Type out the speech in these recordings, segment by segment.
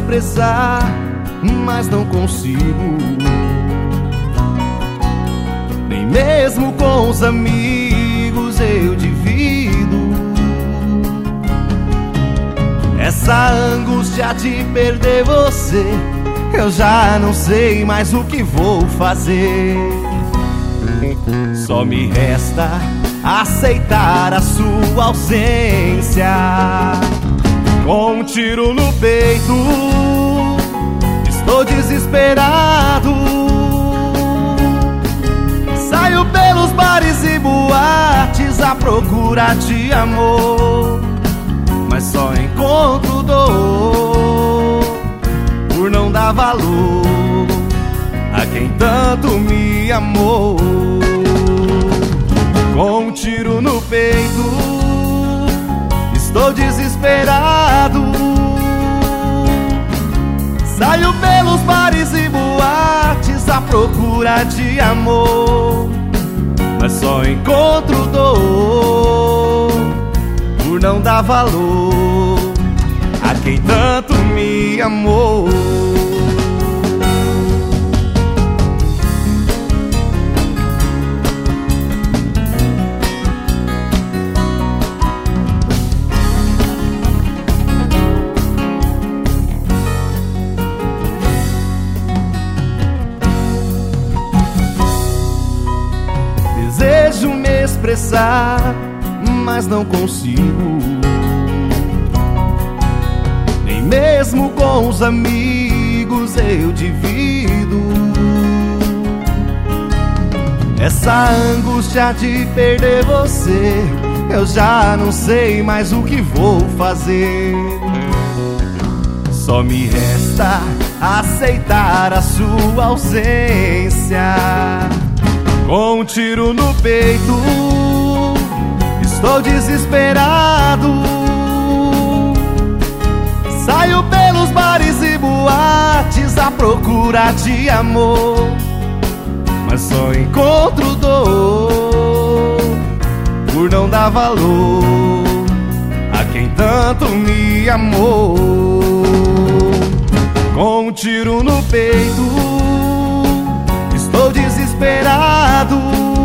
expressar, mas não consigo. Nem mesmo com os amigos eu divido essa angústia de perder você. Eu já não sei mais o que vou fazer. Só me resta aceitar a sua ausência. Com um tiro no peito, estou desesperado. Saio pelos bares e boates à procura de amor, mas só encontro dor por não dar valor a quem tanto me amou. Com um tiro no peito, estou desesperado. Saio pelos bares e boates à procura de amor, mas só encontro dor por não dar valor a quem tanto me amou. Desejo me expressar, mas não consigo. Nem mesmo com os amigos eu divido essa angústia de perder você. Eu já não sei mais o que vou fazer. Só me resta aceitar a sua ausência. Com um tiro no peito, estou desesperado. Saio pelos bares e boates à procura de amor, mas só encontro dor por não dar valor a quem tanto me amou. Com um tiro no peito, estou desesperado.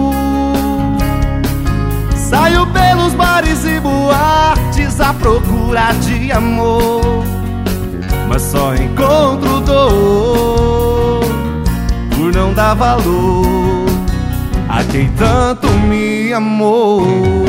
Saio pelos bares e boates à procura de amor, mas só encontro dor por não dar valor a quem tanto me amou.